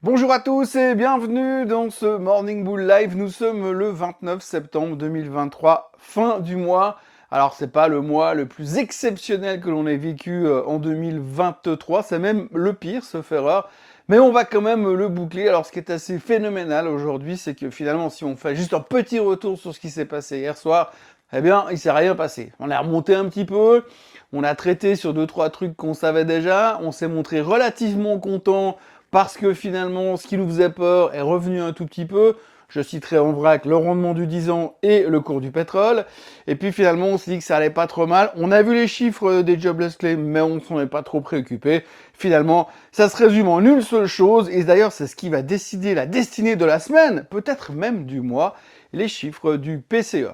Bonjour à tous et bienvenue dans ce Morning Bull Live. Nous sommes le 29 septembre 2023, fin du mois. Alors c'est pas le mois le plus exceptionnel que l'on ait vécu en 2023, c'est même le pire, sauf erreur. Mais on va quand même le boucler. Alors ce qui est assez phénoménal aujourd'hui, c'est que finalement si on fait juste un petit retour sur ce qui s'est passé hier soir, eh bien il s'est rien passé. On a remonté un petit peu, on a traité sur 2-3 trucs qu'on savait déjà, on s'est montré relativement content parce que finalement, ce qui nous faisait peur est revenu un tout petit peu. Je citerai en vrac le rendement du 10 ans et le cours du pétrole. Et puis finalement, on s'est dit que ça allait pas trop mal. On a vu les chiffres des jobless claims, mais on ne s'en est pas trop préoccupé. Finalement, ça se résume en une seule chose, et d'ailleurs, c'est ce qui va décider la destinée de la semaine, peut-être même du mois, les chiffres du PCE.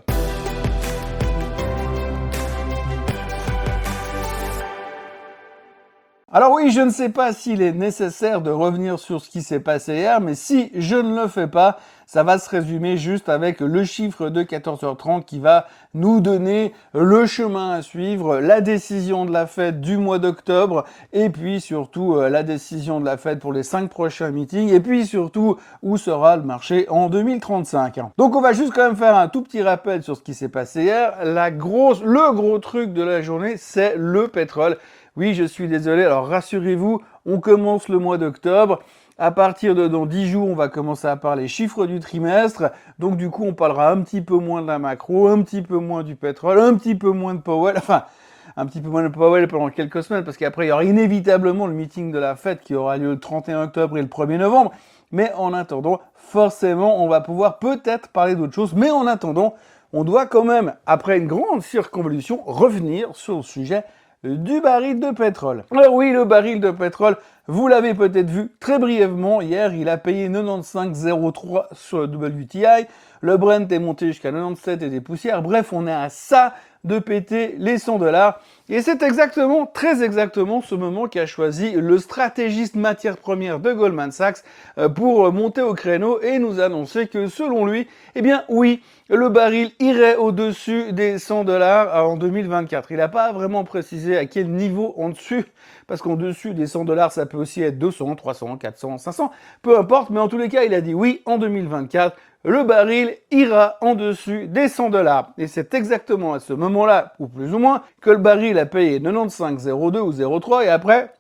Alors oui, je ne sais pas s'il est nécessaire de revenir sur ce qui s'est passé hier, mais si je ne le fais pas, ça va se résumer juste avec le chiffre de 14h30 qui va nous donner le chemin à suivre, la décision de la Fed du mois d'octobre, et puis surtout la décision de la Fed pour les 5 prochains meetings, et puis surtout où sera le marché en 2035. Donc on va juste quand même faire un tout petit rappel sur ce qui s'est passé hier. Le gros truc de la journée, c'est le pétrole. Oui, je suis désolé, alors rassurez-vous, on commence le mois d'octobre. À partir de dans 10 jours, on va commencer à parler chiffres du trimestre. Donc du coup, on parlera un petit peu moins de la macro, un petit peu moins du pétrole, un petit peu moins de Powell. Enfin, un petit peu moins de Powell pendant quelques semaines, parce qu'après, il y aura inévitablement le meeting de la Fed qui aura lieu le 31 octobre et le 1er novembre. Mais en attendant, forcément, on va pouvoir peut-être parler d'autre chose. Mais en attendant, on doit quand même, après une grande circonvolution, revenir sur le sujet du baril de pétrole. Alors oui, le baril de pétrole, vous l'avez peut-être vu très brièvement, hier il a payé 95,03 sur le WTI, le Brent est monté jusqu'à 97 et des poussières, bref on est à ça de péter les 100 dollars. Et c'est exactement, très exactement ce moment qu'a choisi le stratégiste matière première de Goldman Sachs pour monter au créneau et nous annoncer que selon lui, eh bien oui, le baril irait au-dessus des 100 dollars en 2024. Il n'a pas vraiment précisé à quel niveau en dessus, parce qu'en dessus des 100 dollars, ça peut aussi être 200, 300, 400, 500, peu importe, mais en tous les cas, il a dit oui, en 2024, le baril ira en dessus des 100 dollars. Et c'est exactement à ce moment-là, ou plus ou moins, que le baril a payé 95,02 ou 0,3 et après...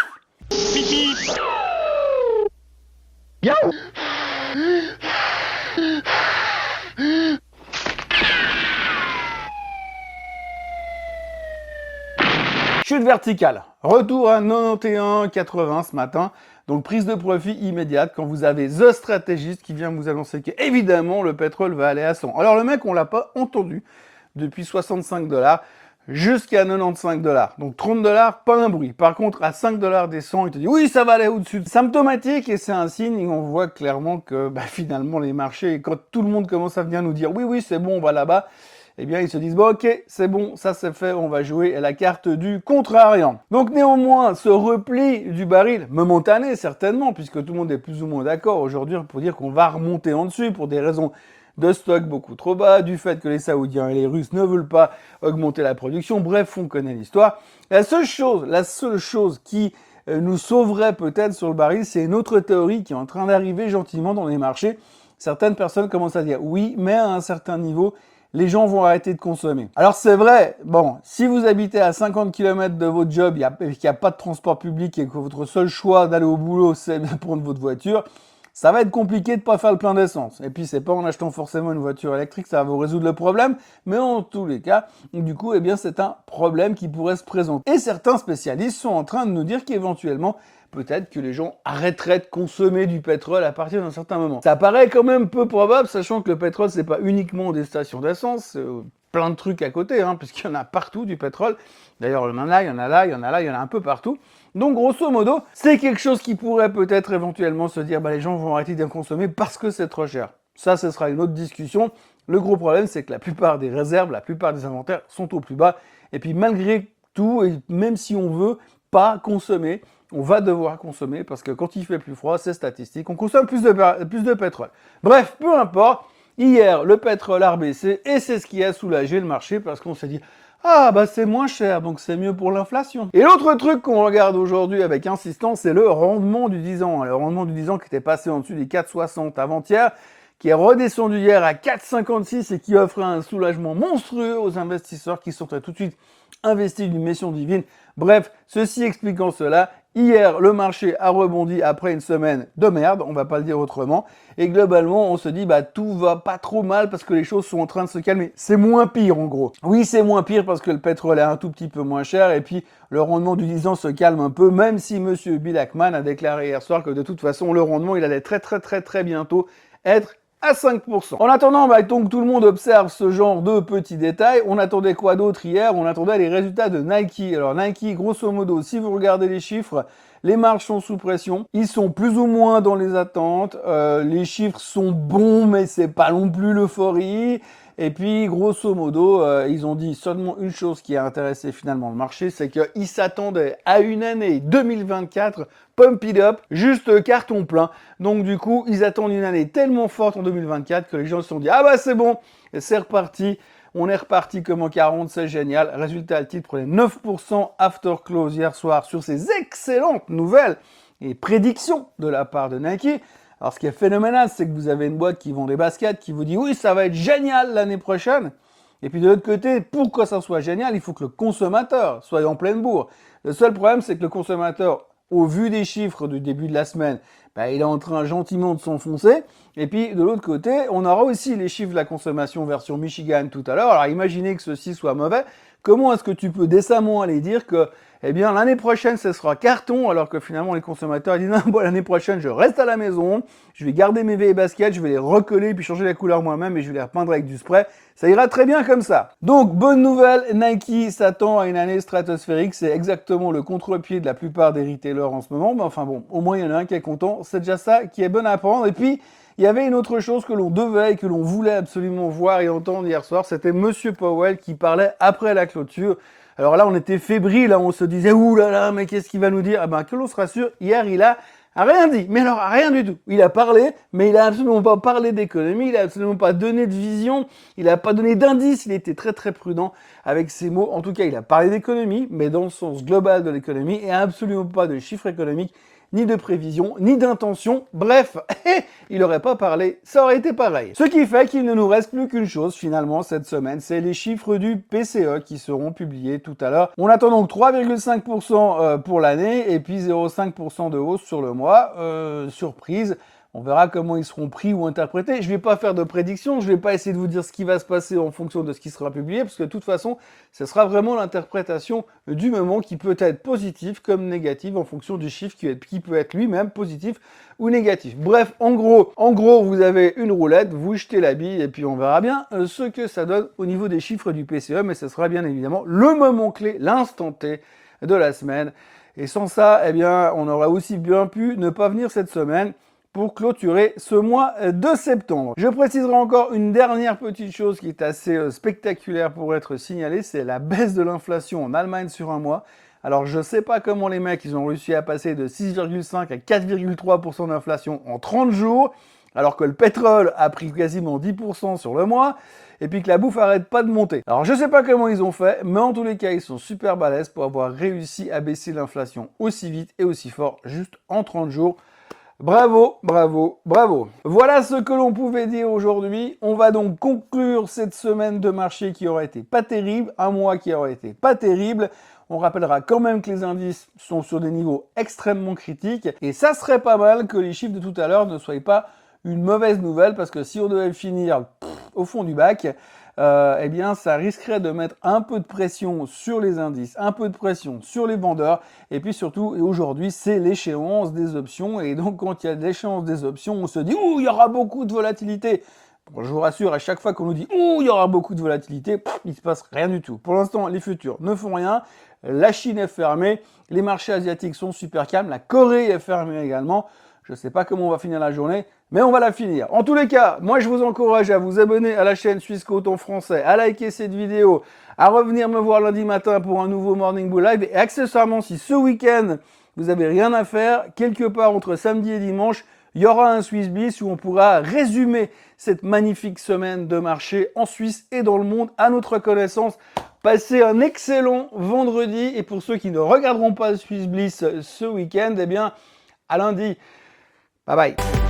Yo Chute verticale. Retour à 91,80 ce matin. Donc prise de profit immédiate quand vous avez The Strategist qui vient vous annoncer qu'évidemment le pétrole va aller à 100. Alors le mec, on l'a pas entendu depuis 65 dollars jusqu'à 95 dollars. Donc 30 dollars, pas un bruit. Par contre, à 5 dollars des 100, il te dit oui, ça va aller au-dessus. Symptomatique et c'est un signe et on voit clairement que finalement les marchés, quand tout le monde commence à venir nous dire oui, c'est bon, on va là-bas, eh bien ils se disent bon ok, c'est bon, ça c'est fait, on va jouer à la carte du contrariant. Donc néanmoins, ce repli du baril, momentané certainement, puisque tout le monde est plus ou moins d'accord aujourd'hui pour dire qu'on va remonter en dessus pour des raisons de stock beaucoup trop bas, du fait que les Saoudiens et les Russes ne veulent pas augmenter la production, bref, on connaît l'histoire. La seule chose qui nous sauverait peut-être sur le baril, c'est une autre théorie qui est en train d'arriver gentiment dans les marchés. Certaines personnes commencent à dire oui, mais à un certain niveau, les gens vont arrêter de consommer. Alors c'est vrai, bon, si vous habitez à 50 km de votre job, qu'il n'y a pas de transport public et que votre seul choix d'aller au boulot, c'est de prendre votre voiture, ça va être compliqué de pas faire le plein d'essence. Et puis c'est pas en achetant forcément une voiture électrique, ça va vous résoudre le problème, mais en tous les cas, du coup, eh bien c'est un problème qui pourrait se présenter. Et certains spécialistes sont en train de nous dire qu'éventuellement, peut-être que les gens arrêteraient de consommer du pétrole à partir d'un certain moment. Ça paraît quand même peu probable, sachant que le pétrole, c'est pas uniquement des stations d'essence, plein de trucs à côté, puisqu'il y en a partout du pétrole. D'ailleurs, il y en a là, il y en a là, il y en a là, il y en a un peu partout. Donc, grosso modo, c'est quelque chose qui pourrait peut-être éventuellement se dire, les gens vont arrêter d'en consommer parce que c'est trop cher. Ça, ce sera une autre discussion. Le gros problème, c'est que la plupart des réserves, la plupart des inventaires sont au plus bas. Et puis, malgré tout, et même si on veut pas consommer, on va devoir consommer parce que quand il fait plus froid, c'est statistique, on consomme plus de pétrole. Bref, peu importe, hier, le pétrole a rebaissé et c'est ce qui a soulagé le marché parce qu'on s'est dit Ah bah c'est moins cher, donc c'est mieux pour l'inflation. Et l'autre truc qu'on regarde aujourd'hui avec insistance, c'est le rendement du 10 ans. Le rendement du 10 ans qui était passé en dessous des 4,60 avant-hier, qui est redescendu hier à 4,56 et qui offre un soulagement monstrueux aux investisseurs qui sont tout de suite investis d'une mission divine. Bref, ceci expliquant cela, hier le marché a rebondi après une semaine de merde, on va pas le dire autrement, et globalement on se dit bah tout va pas trop mal parce que les choses sont en train de se calmer. C'est moins pire en gros. Oui, c'est moins pire parce que le pétrole est un tout petit peu moins cher et puis le rendement du 10 ans se calme un peu, même si monsieur Bill Ackman a déclaré hier soir que de toute façon le rendement il allait très bientôt être à 5%. En attendant, donc tout le monde observe ce genre de petits détails. On attendait quoi d'autre hier? On attendait les résultats de Nike. Alors Nike, grosso modo, si vous regardez les chiffres, les marges sont sous pression. Ils sont plus ou moins dans les attentes. Les chiffres sont bons, mais c'est pas non plus l'euphorie. Et puis, grosso modo, ils ont dit seulement une chose qui a intéressé finalement le marché, c'est qu'ils s'attendaient à une année 2024 pump it up, juste carton plein. Donc du coup, ils attendent une année tellement forte en 2024 que les gens se sont dit « Ah bah c'est bon, c'est reparti, on est reparti comme en 40, c'est génial ». Résultat, le titre prenait 9% after close hier soir sur ces excellentes nouvelles et prédictions de la part de Nike. Alors, ce qui est phénoménal, c'est que vous avez une boîte qui vend des baskets, qui vous dit « Oui, ça va être génial l'année prochaine ». Et puis de l'autre côté, pour que ça soit génial, il faut que le consommateur soit en pleine bourre. Le seul problème, c'est que le consommateur, au vu des chiffres du début de la semaine, bah, il est en train gentiment de s'enfoncer. Et puis de l'autre côté, on aura aussi les chiffres de la consommation version Michigan tout à l'heure. Alors imaginez que ceci soit mauvais. Comment est-ce que tu peux décemment aller dire que eh bien, l'année prochaine, ce sera carton, alors que finalement, les consommateurs disent, non, bon, l'année prochaine, je reste à la maison, je vais garder mes vieilles baskets, je vais les recoller, puis changer la couleur moi-même, et je vais les repeindre avec du spray. Ça ira très bien comme ça. Donc, bonne nouvelle, Nike s'attend à une année stratosphérique. C'est exactement le contre-pied de la plupart des retailers en ce moment. Mais enfin bon, au moins, il y en a un qui est content. C'est déjà ça qui est bon à prendre. Et puis, il y avait une autre chose que l'on devait et que l'on voulait absolument voir et entendre hier soir. C'était Monsieur Powell qui parlait après la clôture. Alors là, on était fébrile, on se disait « Ouh là là, mais qu'est-ce qu'il va nous dire ?» Eh ben, que l'on se rassure, hier, il a rien dit. Mais alors, rien du tout. Il a parlé, mais il a absolument pas parlé d'économie, il a absolument pas donné de vision, il a pas donné d'indice, il était très prudent avec ses mots. En tout cas, il a parlé d'économie, mais dans le sens global de l'économie, et absolument pas de chiffres économiques, ni de prévision, ni d'intention. Bref, il n'aurait pas parlé, ça aurait été pareil. Ce qui fait qu'il ne nous reste plus qu'une chose finalement cette semaine, c'est les chiffres du PCE qui seront publiés tout à l'heure. On attend donc 3,5% pour l'année et puis 0,5% de hausse sur le mois. Surprise. On verra comment ils seront pris ou interprétés. Je ne vais pas faire de prédiction, je ne vais pas essayer de vous dire ce qui va se passer en fonction de ce qui sera publié, parce que de toute façon, ce sera vraiment l'interprétation du moment qui peut être positive comme négative en fonction du chiffre qui peut être lui-même positif ou négatif. Bref, en gros, vous avez une roulette, vous jetez la bille et puis on verra bien ce que ça donne au niveau des chiffres du PCE, mais ce sera bien évidemment le moment clé, l'instant T de la semaine. Et sans ça, eh bien, on aurait aussi bien pu ne pas venir cette semaine pour clôturer ce mois de septembre. Je préciserai encore une dernière petite chose qui est assez spectaculaire pour être signalée, c'est la baisse de l'inflation en Allemagne sur un mois. Alors je sais pas comment les mecs ils ont réussi à passer de 6,5 à 4,3% d'inflation en 30 jours, alors que le pétrole a pris quasiment 10% sur le mois, et puis que la bouffe arrête pas de monter. Alors je sais pas comment ils ont fait, mais en tous les cas ils sont super balèzes pour avoir réussi à baisser l'inflation aussi vite et aussi fort juste en 30 jours. Bravo, bravo, bravo. Voilà ce que l'on pouvait dire aujourd'hui. On va donc conclure cette semaine de marché qui aurait été pas terrible, un mois qui aurait été pas terrible. On rappellera quand même que les indices sont sur des niveaux extrêmement critiques et ça serait pas mal que les chiffres de tout à l'heure ne soient pas une mauvaise nouvelle parce que si on devait finir au fond du bac, eh bien, ça risquerait de mettre un peu de pression sur les indices, un peu de pression sur les vendeurs, et puis surtout, et aujourd'hui, c'est l'échéance des options, et donc quand il y a l'échéance des options, on se dit « Ouh, il y aura beaucoup de volatilité !» Bon, je vous rassure, à chaque fois qu'on nous dit « Ouh, il y aura beaucoup de volatilité », il ne se passe rien du tout. Pour l'instant, les futurs ne font rien, la Chine est fermée, les marchés asiatiques sont super calmes, la Corée est fermée également. Je ne sais pas comment on va finir la journée, mais on va la finir. En tous les cas, moi je vous encourage à vous abonner à la chaîne Suisse Côte en français, à liker cette vidéo, à revenir me voir lundi matin pour un nouveau Morning Bull Live. Et accessoirement, si ce week-end, vous n'avez rien à faire, quelque part entre samedi et dimanche, il y aura un Swiss Bliss où on pourra résumer cette magnifique semaine de marché en Suisse et dans le monde à notre connaissance. Passez un excellent vendredi et pour ceux qui ne regarderont pas le Swiss Bliss ce week-end, eh bien, à lundi. Bye bye.